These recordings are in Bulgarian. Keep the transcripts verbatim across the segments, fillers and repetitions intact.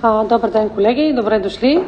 Добър ден, колеги! Добре дошли!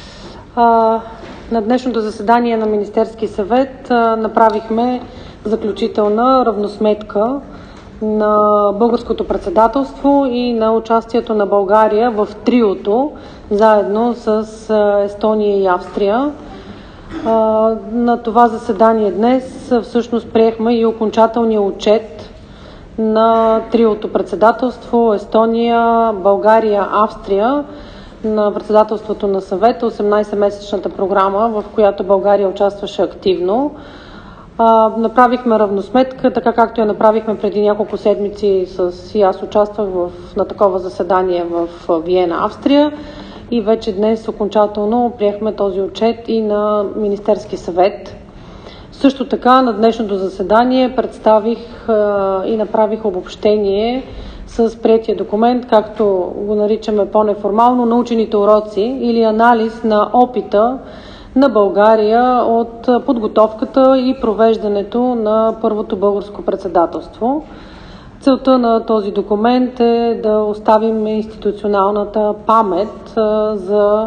На днешното заседание на Министерски съвет направихме заключителна равносметка на българското председателство и на участието на България в триото, заедно с Естония и Австрия. На това заседание днес всъщност приехме и окончателния отчет на триото председателство Естония, България, Австрия на председателството на съвета, осемнайсетмесечната програма, в която България участваше активно. А, направихме равносметка, така както я направихме преди няколко седмици с и аз участвах в, на такова заседание в Виена, Австрия, и вече днес окончателно приехме този отчет и на Министерски съвет. Също така на днешното заседание представих а, и направих обобщение с приетия документ, както го наричаме по-неформално, научените уроци или анализ на опита на България от подготовката и провеждането на първото българско председателство. Целта на този документ е да оставим институционалната памет а, за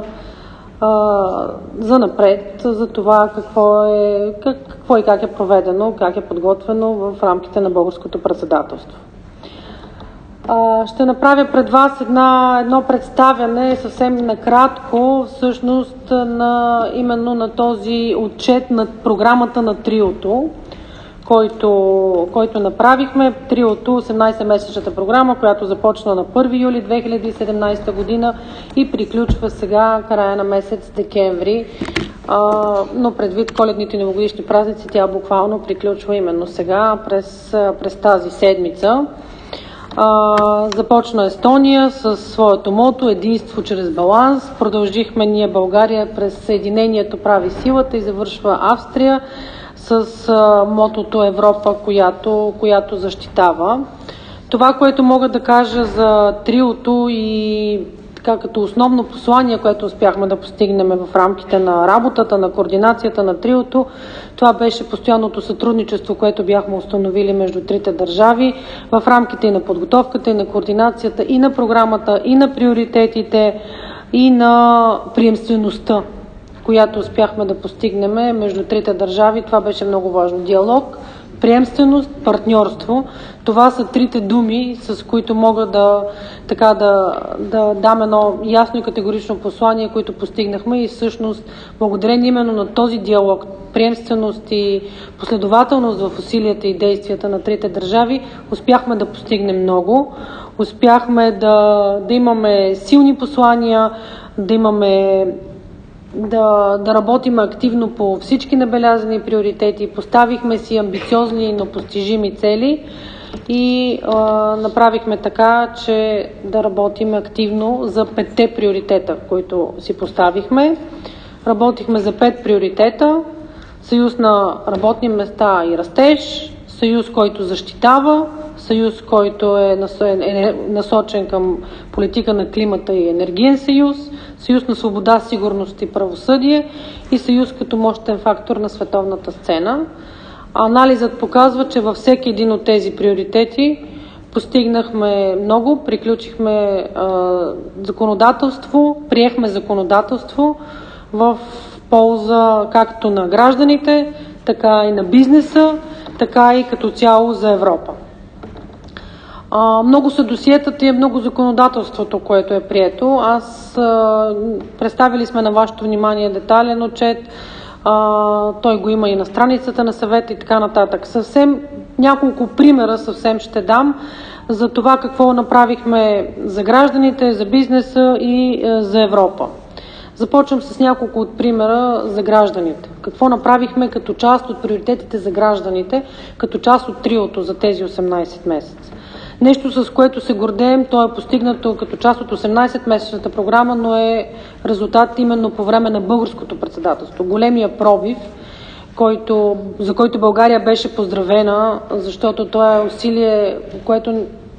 за напред, за това какво е, как, какво и как е проведено, как е подготвено в рамките на българското председателство. Ще направя пред вас една, едно представяне съвсем накратко, всъщност на, именно на този отчет на програмата на триото, който, който направихме. Триото, осемнайсетмесечната програма, която започна на първи юли две хиляди и седемнайсета година и приключва сега края на месец декември. А, но предвид коледните и новогодишни празници, тя буквално приключва именно сега, през, през тази седмица. А, започна Естония със своето мото „Единство чрез баланс“. Продължихме ние, България, през „Съединението прави силата“, и завършва Австрия с а, мотото „Европа, която, която защитава“. Това, което мога да кажа за триото и така като основно послание, което успяхме да постигнем в рамките на работата, на координацията на триото, това беше постоянното сътрудничество, което бяхме установили между трите държави в рамките и на подготовката, и на координацията, и на програмата, и на приоритетите, и на приемствеността, която успяхме да постигнем между трите държави. Това беше много важно. Диалог, приемственост, партньорство. Това са трите думи, с които мога да, така, да, да дам едно ясно и категорично послание, които постигнахме, и всъщност благодарение именно на този диалог, приемственост и последователност в усилията и действията на трите държави успяхме да постигнем много. Успяхме да, да имаме силни послания, да имаме Да, да работим активно по всички набелязани приоритети. Поставихме си амбициозни, но постижими цели и а, направихме така, че да работим активно за петте приоритета, които си поставихме. Работихме за пет приоритета: съюз на работни места и растеж, съюз, който защитава, съюз, който е насочен към политика на климата и енергиен съюз, съюз на свобода, сигурност и правосъдие, и съюз като мощен фактор на световната сцена. Анализът показва, че във всеки един от тези приоритети постигнахме много, приключихме а, законодателство, приехме законодателство в полза както на гражданите, така и на бизнеса, така и като цяло за Европа. А, много са досиетата и много законодателството, което е прието. Аз а, представили сме на вашето внимание детайлен отчет. А, той го има и на страницата на съвета и така нататък. Съвсем няколко примера съвсем ще дам за това какво направихме за гражданите, за бизнеса и а, за Европа. Започвам с няколко от примера за гражданите. Какво направихме като част от приоритетите за гражданите, като част от триото за тези осемнайсет месеца. Нещо, с което се гордеем, то е постигнато като част от осемнайсетмесечната програма, но е резултат именно по време на българското председателство. Големия пробив, който, за който България беше поздравена, защото това е усилие, което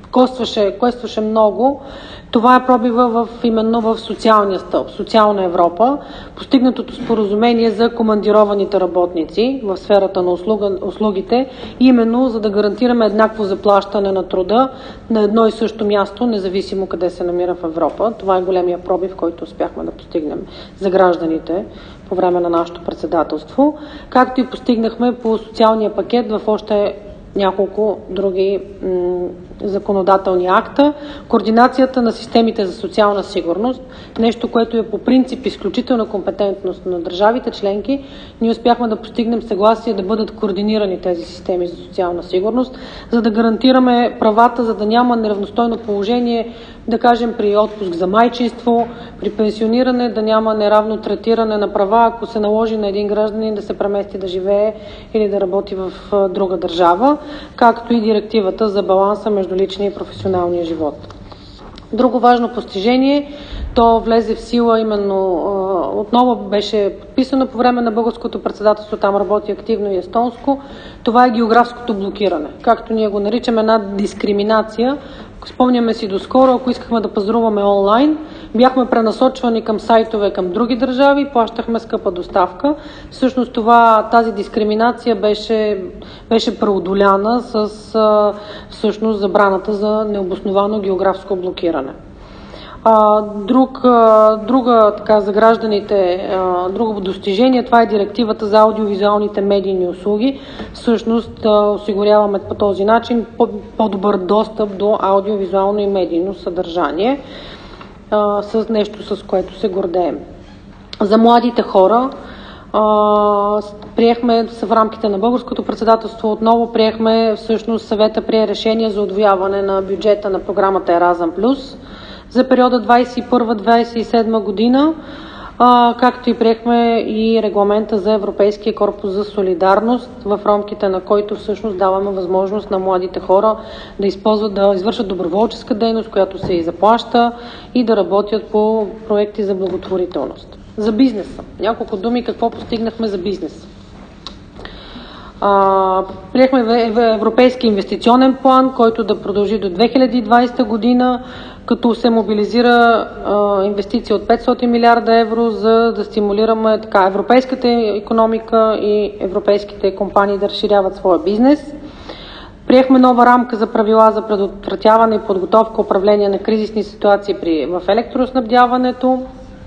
костваше, костваше много, това е пробива в, именно в социалния стълб, социална Европа, постигнатото споразумение за командированите работници в сферата на услуга, услугите, именно за да гарантираме еднакво заплащане на труда на едно и също място, независимо къде се намира в Европа. Това е големия пробив, който успяхме да постигнем за гражданите по време на нашето председателство, както и постигнахме по социалния пакет в още няколко други м- законодателни акта. Координацията на системите за социална сигурност, нещо, което е по принцип изключителна компетентност на държавите членки, ние успяхме да постигнем съгласие да бъдат координирани тези системи за социална сигурност, за да гарантираме правата, за да няма неравностойно положение, да кажем при отпуск за майчинство, при пенсиониране, да няма неравно третиране на права, ако се наложи на един гражданин да се премести да живее или да работи в друга държава, както и директивата за баланса между личния и професионалния живот. Друго важно постижение, то влезе в сила именно, отново беше подписано по време на българското председателство, там работи активно и естонско, това е географското блокиране, както ние го наричаме, една дискриминация. Спомняме си доскоро, ако искахме да пазаруваме онлайн, бяхме пренасочвани към сайтове към други държави и плащахме скъпа доставка. Всъщност това, тази дискриминация беше, беше преодоляна с всъщност забраната за необосновано географско блокиране. А, друг, а, друга така за гражданите, а, друго достижение, това е директивата за аудиовизуалните медийни услуги. Всъщност а, осигуряваме по този начин по- по-добър достъп до аудиовизуално и медийно съдържание, а, с нещо, с което се гордеем. За младите хора а, приехме в рамките на българското председателство, отново приехме, всъщност съвета прие решение за удвояване на бюджета на програмата Еразъм Плюс за периода двадесет и първа - двадесет и седма година, а, както и приехме и регламента за Европейския корпус за солидарност, в рамките на който всъщност даваме възможност на младите хора да използват, да извършат доброволческа дейност, която се и заплаща, и да работят по проекти за благотворителност. За бизнеса. Няколко думи какво постигнахме за бизнеса. А, приехме Европейски инвестиционен план, който да продължи до две хиляди и двадесета година, като се мобилизира а, инвестиция от петстотин милиарда евро, за да стимулираме така европейската икономика и европейските компании да разширяват своя бизнес. Приехме нова рамка за правила за предотвратяване и подготовка, управление на кризисни ситуации при, в електроснабдяването.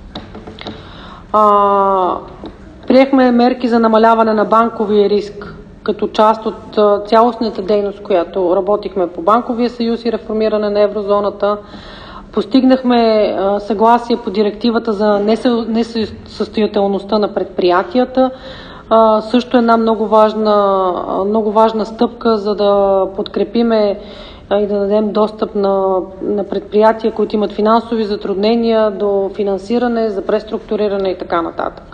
А, приехме мерки за намаляване на банковия риск, като част от цялостната дейност, която работихме по банковия съюз и реформиране на еврозоната. Постигнахме съгласие по директивата за несъстоятелността на предприятията. Също една много важна, много важна стъпка, за да подкрепиме и да дадем достъп на, на предприятия, които имат финансови затруднения до финансиране, за преструктуриране и така нататък.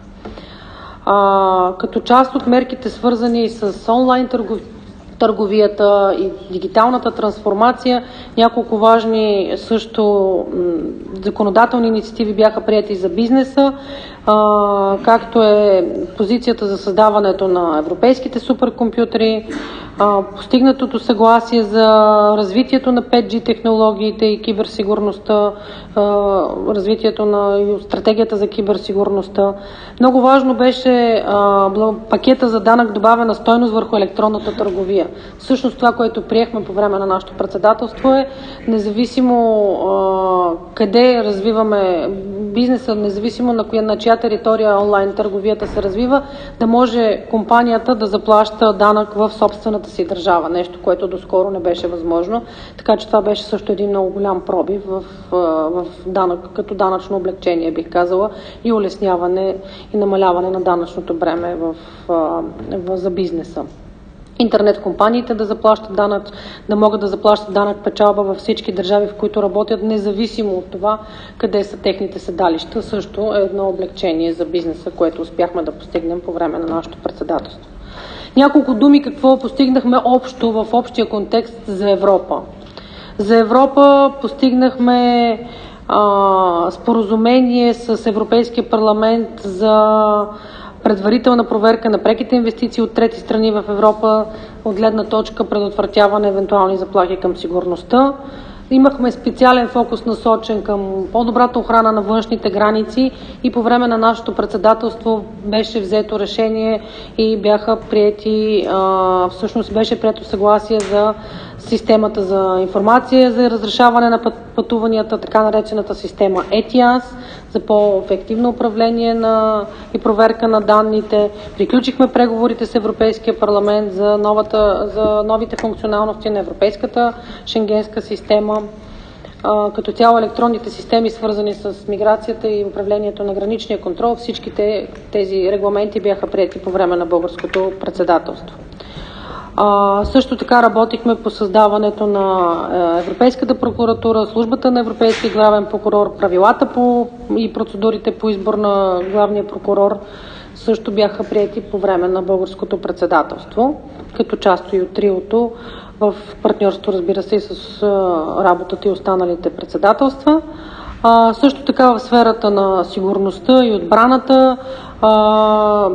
А, като част от мерките, свързани с онлайн търгов... търговията и дигиталната трансформация, няколко важни също м- законодателни инициативи бяха приети за бизнеса, а, както е позицията за създаването на европейските суперкомпютри, а, постигнатото съгласие за развитието на пет джи технологиите и киберсигурността, а, развитието на и стратегията за киберсигурността. Много важно беше а, пакета за данък добавена стойност върху електронната търговия. Всъщност това, което приехме по време на нашето председателство, е независимо а, къде развиваме бизнеса, независимо на коя, на чия територия онлайн търговията се развива, да може компанията да заплаща данък в собствената си държава. Нещо, което доскоро не беше възможно. Така че това беше също един много голям пробив в, в данък, като данъчно облегчение, бих казала, и улесняване и намаляване на данъчното бреме в, в, за бизнеса. Интернет компаниите да заплащат данък, да могат да заплащат данък печалба във всички държави, в които работят, независимо от това къде са техните седалища, също е едно облегчение за бизнеса, което успяхме да постигнем по време на нашето председателство. Няколко думи какво постигнахме общо в общия контекст за Европа. За Европа постигнахме а, споразумение с Европейския парламент за предварителна проверка на преките инвестиции от трети страни в Европа от гледна точка предотвратяване евентуални заплахи към сигурността. Имахме специален фокус насочен към по-добрата охрана на външните граници и по време на нашето председателство беше взето решение и бяха приети, а, всъщност беше прието съгласие за системата за информация за разрешаване на пътуванията, така наречената система етиас, за по-ефективно управление на и проверка на данните. Приключихме преговорите с Европейския парламент за, новата, за новите функционалности на Европейската шенгенска система. А, като цяло електронните системи, свързани с миграцията и управлението на граничния контрол, всичките тези регламенти бяха приети по време на българското председателство. А, също така работихме по създаването на е, Европейската прокуратура, службата на Европейския главен прокурор, правилата по, и процедурите по избор на главния прокурор също бяха приети по време на българското председателство, като част и от триото, в партньорство, разбира се, и с а, работата и останалите председателства. А, също така в сферата на сигурността и отбраната а,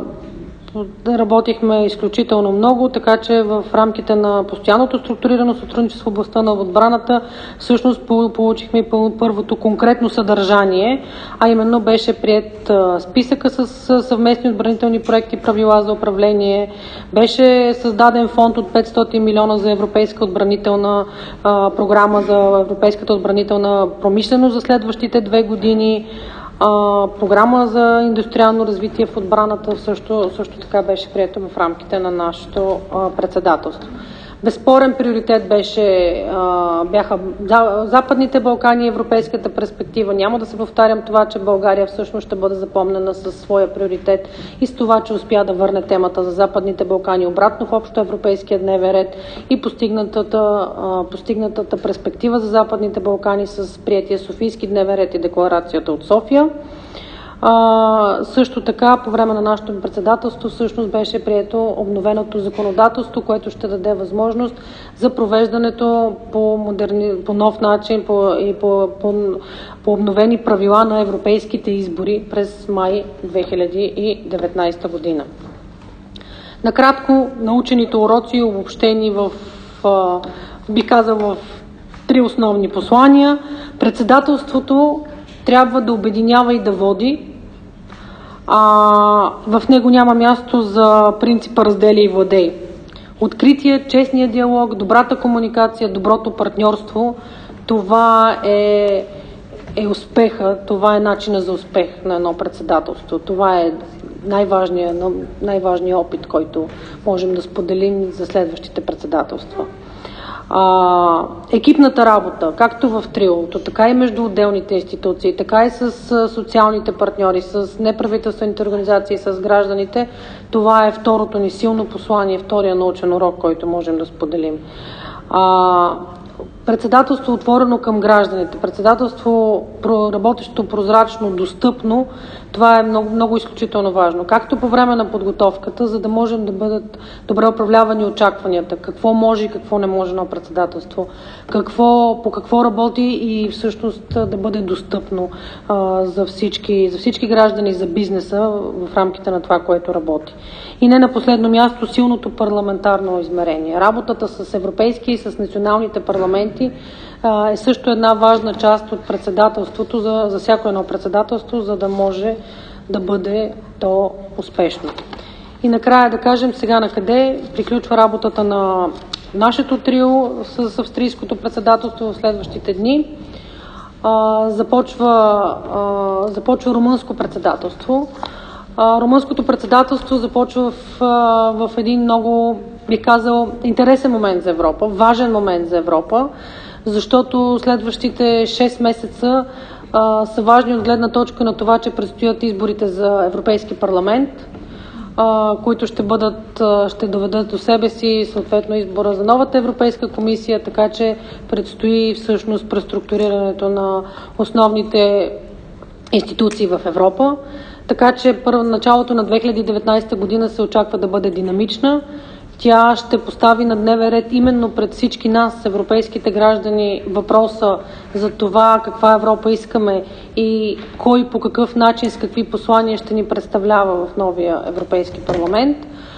работихме изключително много, така че в рамките на постоянното структурирано сътрудничество в областта на отбраната всъщност получихме първото конкретно съдържание, а именно беше приет списъка с съвместни отбранителни проекти, правила за управление, беше създаден фонд от петстотин милиона за европейска отбранителна а, програма за европейската отбранителна промишленост за следващите две години. А, програма за индустриално развитие в отбраната също, също така беше прието в рамките на нашето а, председателство. Безспорен приоритет беше, а, бяха Западните Балкани и европейската перспектива. Няма да се повтарям това, че България всъщност ще бъде запомнена със своя приоритет и с това, че успя да върне темата за Западните Балкани обратно в общо европейския дневен ред и постигнатата, а, постигнатата перспектива за Западните Балкани с приятия Софийски дневен ред и декларацията от София. А, също така, по време на нашето председателство всъщност беше прието обновеното законодателство, което ще даде възможност за провеждането по, модерни, по нов начин по, и по, по, по обновени правила на европейските избори през май две хиляди и деветнадесета година. Накратко, научените уроци, обобщени в, в би казал, в три основни послания. Председателството трябва да обединява и да води. А, в него няма място за принципа раздели и владей. Открития, честния диалог, добрата комуникация, доброто партньорство, това е, е успеха, това е начина за успех на едно председателство. Това е най-важният, най-важният опит, който можем да споделим за следващите председателства. А, екипната работа, както в триото, така и между отделните институции, така и с социалните партньори, с неправителствените организации, с гражданите, това е второто ни силно послание, втория научен урок, който можем да споделим. А, председателство отворено към гражданите, председателство работещо прозрачно, достъпно, това е много, много изключително важно. Както по време на подготовката, за да можем да бъдат добре управлявани очакванията, какво може и какво не може на председателство, какво, по какво работи и всъщност да бъде достъпно а, за, всички, за всички граждани, за бизнеса в рамките на това, което работи. И не на последно място, силното парламентарно измерение. Работата с европейски и с националните парламенти а, е също една важна част от председателството, за, за всяко едно председателство, за да може да бъде то успешно. И накрая да кажем сега на къде приключва работата на нашето трио с австрийското председателство в следващите дни. А, започва, а, започва румънско председателство. А, румънското председателство започва в, а, в един много, бих казал, интересен момент за Европа, важен момент за Европа, защото следващите шест месеца а, са важни от гледна точка на това, че предстоят изборите за Европейски парламент, а, които ще бъдат, а, ще доведат до себе си съответно избора за новата Европейска комисия, така че предстои всъщност преструктурирането на основните институции в Европа. Така че първо началото на две хиляди и деветнадесета година се очаква да бъде динамична Тя ще постави на дневен ред именно пред всички нас, европейските граждани, въпроса за това каква Европа искаме и кой по какъв начин, с какви послания ще ни представлява в новия Европейски парламент.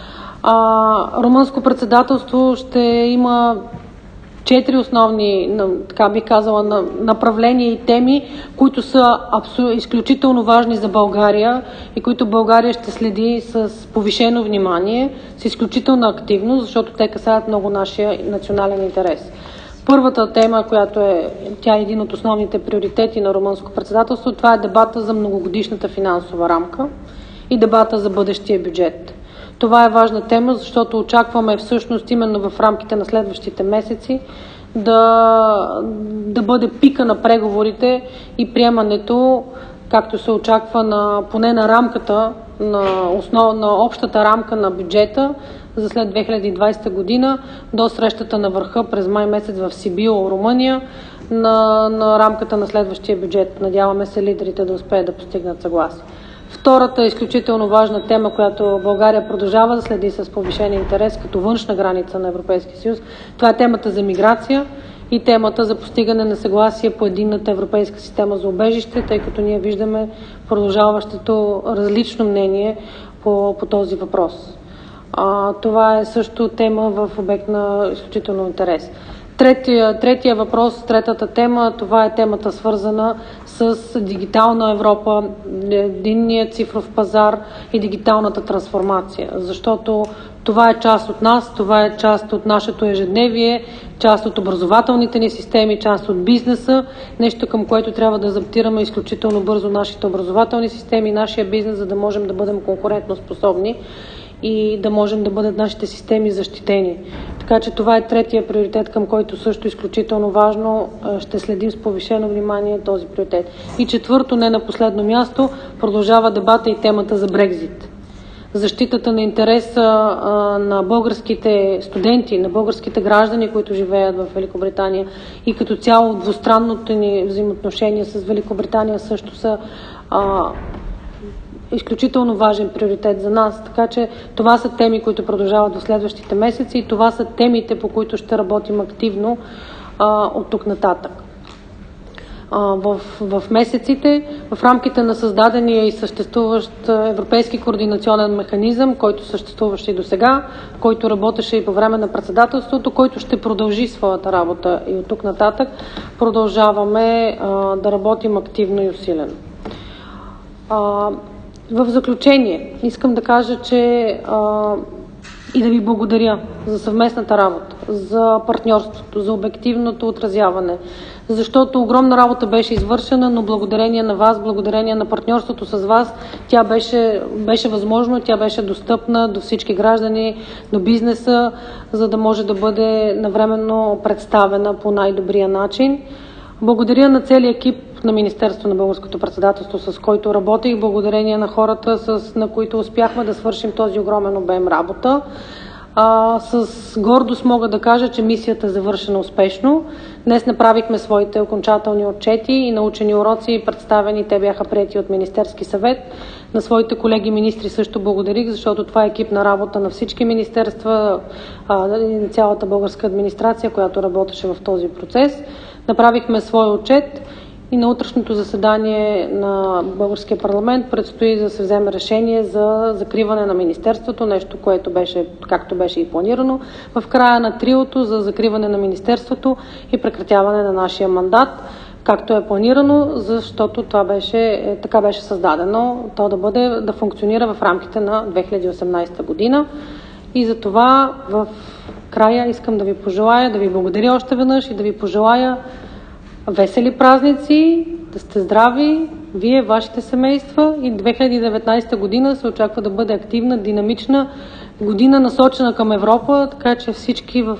А, румънско председателство ще има четири основни, така бих казала, направления и теми, които са абсолютно изключително важни за България и които България ще следи с повишено внимание, с изключителна активност, защото те касаят много нашия национален интерес. Първата тема, която е, тя е един от основните приоритети на румънско председателство, това е дебата за многогодишната финансова рамка и дебата за бъдещия бюджет. Това е важна тема, защото очакваме всъщност именно в рамките на следващите месеци да, да бъде пика на преговорите и приемането, както се очаква, на, поне на рамката, на, основ, на общата рамка на бюджета за след две хиляди и двадесета година до срещата на върха през май месец в Сибил, Румъния, на, на рамката на следващия бюджет. Надяваме се лидерите да успеят да постигнат съгласие. Втората изключително важна тема, която България продължава да следи с повишен интерес като външна граница на Европейския съюз, това е темата за миграция и темата за постигане на съгласие по единната европейска система за убежище, тъй като ние виждаме продължаващото различно мнение по, по този въпрос. А, това е също тема в обект на изключително интерес. Третия, третия въпрос, третата тема, това е темата свързана с дигитална Европа, единния цифров пазар и дигиталната трансформация, защото това е част от нас, това е част от нашето ежедневие, част от образователните ни системи, част от бизнеса, нещо към което трябва да адаптираме изключително бързо нашите образователни системи, нашия бизнес, за да можем да бъдем конкурентно способни и да можем да бъдат нашите системи защитени. Така че това е третия приоритет, към който също изключително важно ще следим с повишено внимание този приоритет. И четвърто, не на последно място, продължава дебата и темата за Брекзит. Защитата на интереса а, на българските студенти, на българските граждани, които живеят в Великобритания и като цяло двустранното ни взаимоотношение с Великобритания също са а, изключително важен приоритет за нас, така че това са теми, които продължават в следващите месеци и това са темите, по които ще работим активно а, от тук нататък. А, в, в месеците, в рамките на създадения и съществуващ европейски координационен механизъм, който съществуваше и до сега, който работеше и по време на председателството, който ще продължи своята работа и от тук нататък, продължаваме а, да работим активно и усилено. А, В заключение, искам да кажа, че а, и да ви благодаря за съвместната работа, за партньорството, за обективното отразяване, защото огромна работа беше извършена, но благодарение на вас, благодарение на партньорството с вас, тя беше, беше възможно, тя беше достъпна до всички граждани, до бизнеса, за да може да бъде навременно представена по най-добрия начин. Благодаря на целия екип на Министерство на българското председателство, с който работих, благодарение на хората, с, на които успяхме да свършим този огромен обем работа. А, с гордост мога да кажа, че мисията е завършена успешно. Днес направихме своите окончателни отчети и научени уроци, представени, те бяха приети от Министерски съвет. На своите колеги министри също благодарих, защото това е екипна работа на всички министерства а, и на цялата българска администрация, която работеше в този процес. Направихме свой отчет и на утрешното заседание на българския парламент предстои да се вземе решение за закриване на министерството, нещо, което беше, както беше и планирано, в края на триото за закриване на министерството и прекратяване на нашия мандат, както е планирано, защото това беше, така беше създадено, то да бъде, да функционира в рамките на две хиляди и осемнадесета година. И за това в края искам да ви пожелая, да ви благодаря още веднъж и да ви пожелая весели празници, да сте здрави, вие, вашите семейства, и две хиляди и деветнадесета година се очаква да бъде активна, динамична година, насочена към Европа, така че всички в,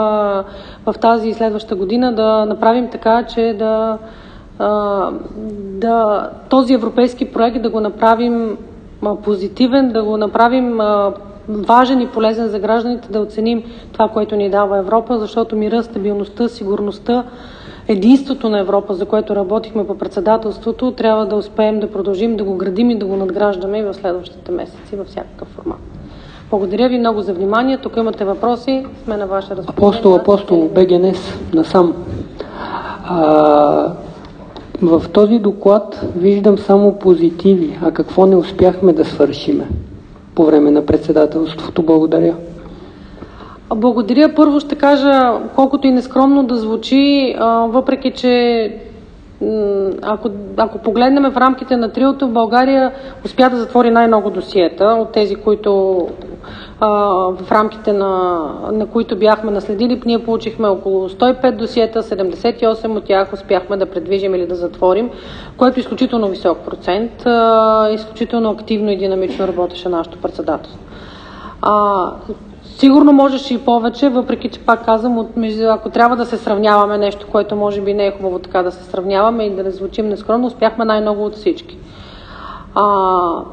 в тази следваща година да направим така, че да, да този европейски проект да го направим позитивен, да го направим важен и полезен за гражданите, да оценим това, което ни дава Европа, защото мира, стабилността, сигурността, единството на Европа, за което работихме по председателството, трябва да успеем да продължим да го градим и да го надграждаме и в следващите месеци във всякакъв формат. Благодаря ви много за вниманието. Тук имате въпроси, сме на ваше разположение. Апостол, апостол, БГНС, насам. А, в този доклад виждам само позитиви. А какво не успяхме да свършиме по време на председателството? Благодаря. Благодаря. Първо ще кажа, колкото и нескромно да звучи, въпреки че ако, ако погледнем в рамките на триото, България успя да затвори най-много досиета от тези, които в рамките на, на които бяхме наследили. Ние получихме около сто и пет досиета, седемдесет и осем от тях успяхме да предвижим или да затворим, което е изключително висок процент. Изключително активно и динамично работеше нашето председателство. А, Сигурно можеше и повече, въпреки че пак казвам, от, ако трябва да се сравняваме нещо, което може би не е хубаво така да се сравняваме и да не звучим нескромно, успяхме най-много от всички. А,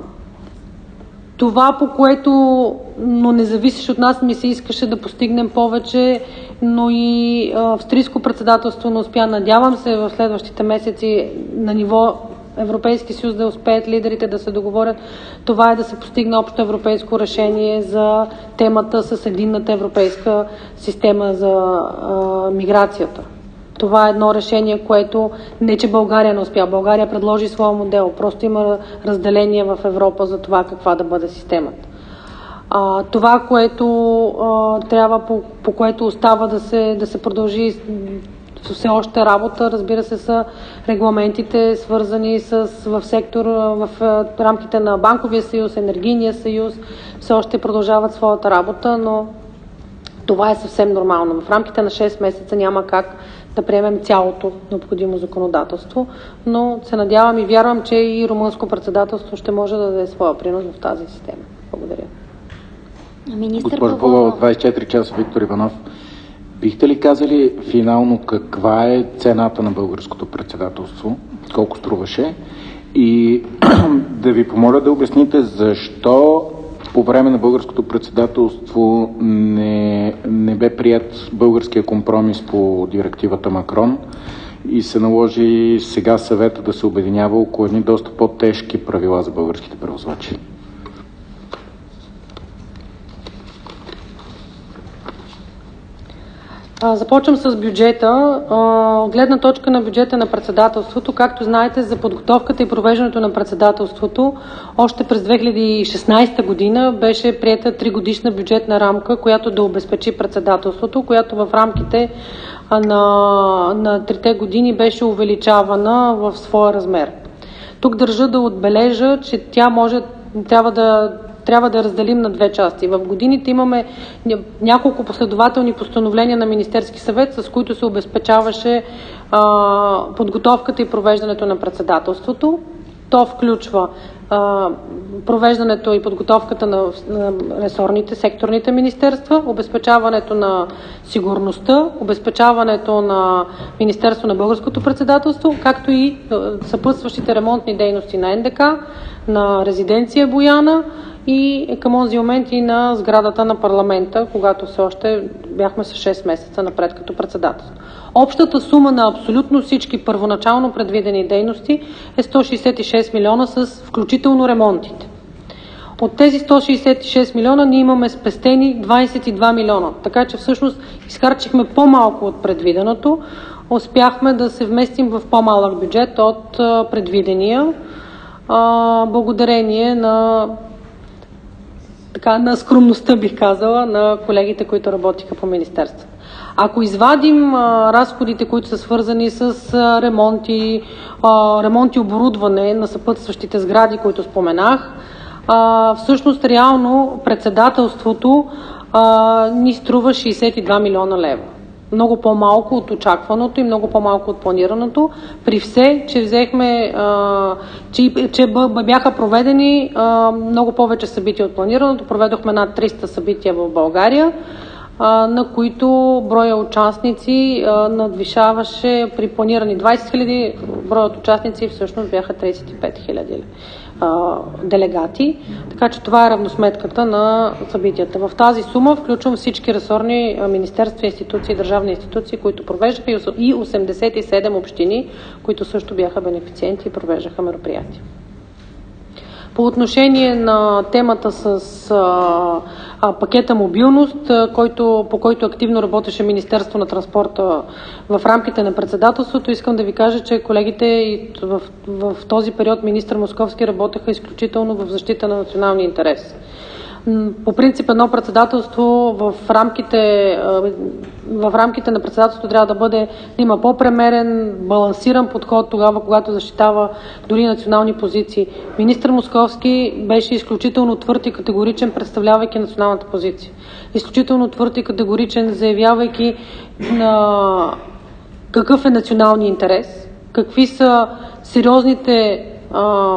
това, по което, но не зависеше от нас, ми се искаше да постигнем повече, но и австрийско председателство не успя. Надявам се в следващите месеци на ниво Европейски съюз да успеят лидерите да се договорят. Това е да се постигне общо европейско решение за темата с единната европейска система за а, миграцията. Това е едно решение, което не че България не успя. България предложи своя модел. Просто има разделение в Европа за това каква да бъде системата. А, това, което а, трябва, по, по което остава да се, да се продължи все още работа, разбира се, са регламентите, свързани с, в сектор, в рамките на Банковия съюз, Енергийния съюз, все още продължават своята работа, но това е съвсем нормално. В рамките на шест месеца няма как да приемем цялото необходимо законодателство, но се надявам и вярвам, че и румънско председателство ще може да даде своя принос в тази система. Благодаря. Госпожо Павлова, двадесет и четири часа, Виктор Иванов. Бихте ли казали финално каква е цената на българското председателство? Колко струваше? И да ви помоля да обясните защо по време на българското председателство не, не бе прият българския компромис по директивата Макрон и се наложи сега съвета да се обединява около едни доста по-тежки правила за българските превозвачи. Започвам с бюджета. Гледна точка на бюджета на председателството. Както знаете, за подготовката и провеждането на председателството още през две хиляди и шестнадесета година беше приета тригодишна бюджетна рамка, която да обезпечи председателството, която в рамките на, на трите години беше увеличавана в своя размер. Тук държа да отбележа, че тя може, трябва да трябва да разделим на две части. В годините имаме няколко последователни постановления на Министерски съвет, с които се обезпечаваше а, подготовката и провеждането на председателството. То включва а, провеждането и подготовката на, на ресорните, секторните министерства, обезпечаването на сигурността, обезпечаването на Министерство на българското председателство, както и съпътстващите ремонтни дейности на Ен Де Ка, на резиденция Бояна и към онзи момент и на сградата на парламента, когато все още бяхме с шест месеца напред като председателство. Общата сума на абсолютно всички първоначално предвидени дейности е сто шестдесет и шест милиона с включително ремонтите. От тези сто шестдесет и шест милиона ние имаме спестени двадесет и два милиона, така че всъщност изхарчихме по-малко от предвиденото. Успяхме да се вместим в по-малък бюджет от предвидения, благодарение на така, на скромността, бих казала, на колегите, които работиха по министерството. Ако извадим а, разходите, които са свързани с а, ремонти, а, ремонт и оборудване на съпътстващите сгради, които споменах, а, всъщност реално председателството а, ни струва шестдесет и два милиона лева. Много по-малко от очакваното и много по-малко от планираното, при все, че взехме, а, че, че бяха проведени а, много повече събития от планираното. Проведохме над триста събития в България, а, на които броя участници а, надвишаваше при планирани двадесет хиляди, броят участници всъщност бяха тридесет и пет хиляди делегати, така че това е равносметката на събитията. В тази сума включвам всички ресорни министерства, институции, държавни институции, които провеждаха и осемдесет и седем общини, които също бяха бенефициенти и провеждаха мероприятия. По отношение на темата с а, а, пакета мобилност, а, който, по който активно работеше Министерство на транспорта в рамките на председателството, искам да ви кажа, че колегите и в, в този период министър Московски работеха изключително в защита на националния интерес. По принцип едно председателство в рамките, в рамките на председателството трябва да бъде, да има по-премерен, балансиран подход тогава, когато защитава дори национални позиции. Министър Московски беше изключително твърд и категоричен, представлявайки националната позиция. Изключително твърд и категоричен, заявявайки на какъв е националният интерес, какви са сериозните а,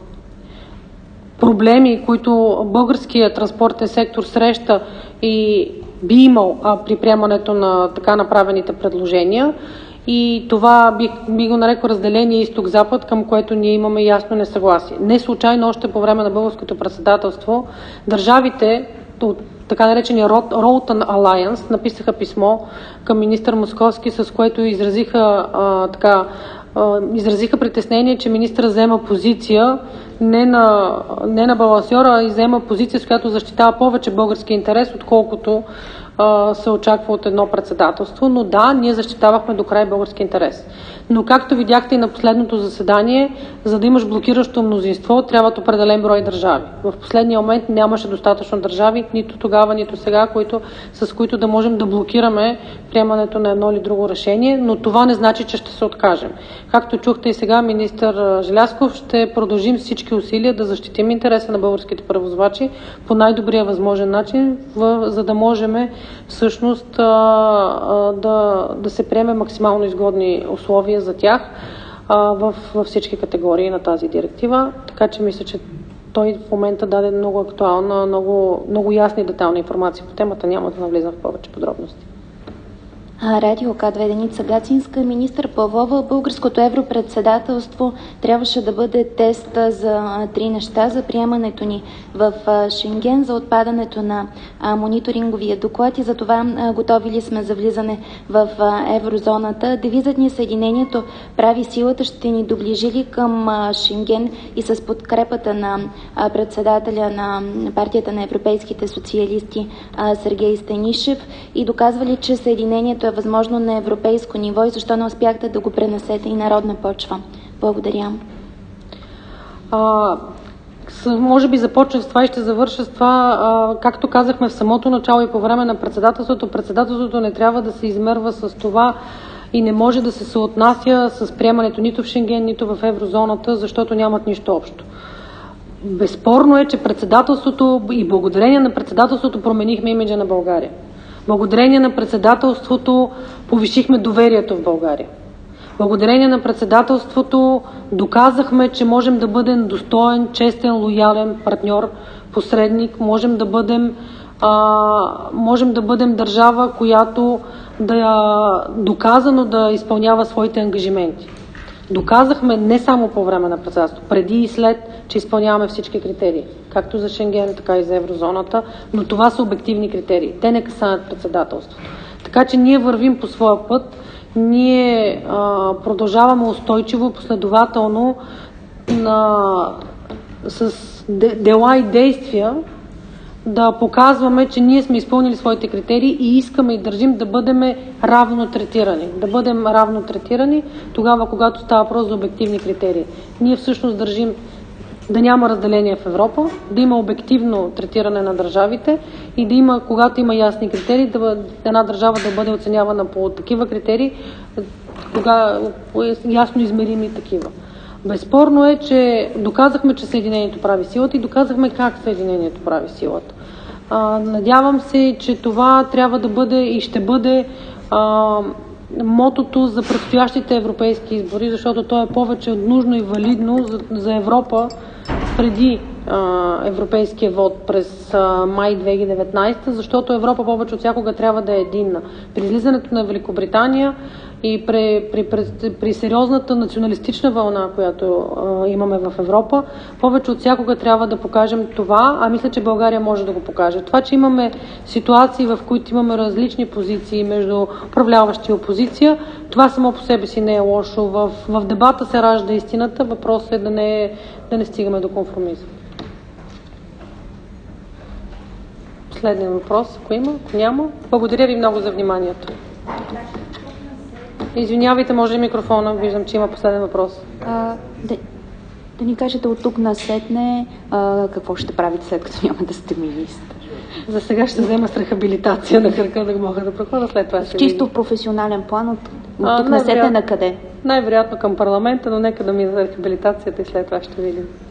проблеми, които българският транспортен сектор среща и би имал а, при приемането на така направените предложения. И това би, би го нарекал разделение изток-запад, към което ние имаме ясно несъгласие. Не случайно още по време на българското председателство държавите от така наречения Road Alliance написаха писмо към министър Московски, с което изразиха а, така изразиха притеснение, че министър взема позиция не на, не на балансьора, а и взема позиция, с която защитава повече български интерес, отколкото а, се очаква от едно председателство. Но да, ние защитавахме до край български интерес. Но както видяхте и на последното заседание, за да имаш блокиращо мнозинство, трябват определен брой държави. В последния момент нямаше достатъчно държави, нито тогава, нито сега, които, с които да можем да блокираме приемането на едно или друго решение, но това не значи, че ще се откажем. Както чухте и сега, министър Желязков, ще продължим всички усилия да защитим интереса на българските превозвачи по най-добрия възможен начин, в, за да можем всъщност а, а, да, да се приеме максимално изгодни условия за тях а, в, във всички категории на тази директива. Така че мисля, че той в момента даде много актуална, много, много ясна и детайлна информация по темата. Няма да навлизам в повече подробности. Радио К две Деница Гацинска. Министър Павлова, българското европредседателство трябваше да бъде тест за три неща: за приемането ни в Шенген, за отпадането на мониторинговия доклад и за това готови ли сме за влизане в еврозоната. Девизът ни Съединението прави силата ще ни доближи ли към Шенген и с подкрепата на председателя на партията на европейските социалисти Сергей Станишев, и доказва ли, че Съединението е възможно на европейско ниво и защо не успяхте да го пренесете и народна почва? Благодаря. А, може би започнах с това и ще завърша с това. А, както казахме в самото начало и по време на председателството, председателството не трябва да се измерва с това и не може да се съотнася с приемането нито в Шенген, нито в еврозоната, защото нямат нищо общо. Безспорно е, че председателството и благодарение на председателството променихме имиджа на България. Благодарение на председателството повишихме доверието в България. Благодарение на председателството доказахме, че можем да бъдем достоен, честен, лоялен партньор, посредник. Можем да бъдем, а, можем да бъдем държава, която да доказано да изпълнява своите ангажименти. Доказахме не само по време на председателството, преди и след, че изпълняваме всички критерии, както за Шенген, така и за еврозоната, но това са обективни критерии. Те не касаят председателството. Така че ние вървим по своя път, ние а, продължаваме устойчиво, последователно на, с дела и действия да показваме, че ние сме изпълнили своите критерии и искаме и държим да бъдем равно третирани. Да бъдем равно третирани тогава, когато става въпрос за обективни критерии. Ние всъщност държим да няма разделение в Европа, да има обективно третиране на държавите и да има, когато има ясни критерии, да една държава да бъде оценявана по такива критерии, кога ясно измерими такива. Безспорно е, че доказахме, че Съединението прави силата и доказахме как Съединението прави силата. А, надявам се, че това трябва да бъде и ще бъде а, мотото за предстоящите европейски избори, защото то е повече от нужно и валидно за, за Европа преди а, европейския вод през а, май две хиляди и деветнадесета, защото Европа повече от всякога трябва да е единна. При излизането на Великобритания и при, при, при, при сериозната националистична вълна, която а, имаме в Европа, повече от всякога трябва да покажем това, а мисля, че България може да го покаже. Това, че имаме ситуации, в които имаме различни позиции между управляващи и опозиция, това само по себе си не е лошо. В, в дебата се ражда истината, въпросът е да не, да не стигаме до конформизъм. последния въпрос, ако има, ако няма. Благодаря ви много за вниманието. Извинявайте, може ли микрофона? Виждам, че има последен въпрос. А, да, да ни кажете от тук насетне а, какво ще правите след като няма да сте министър? За сега ще взема с рехабилитация на кръка, да мога да проходя, след това ще Чисто видим. професионален план от, от А, тук насетне на къде? Най-вероятно към парламента, но нека да ми за рехабилитацията и след това ще видим.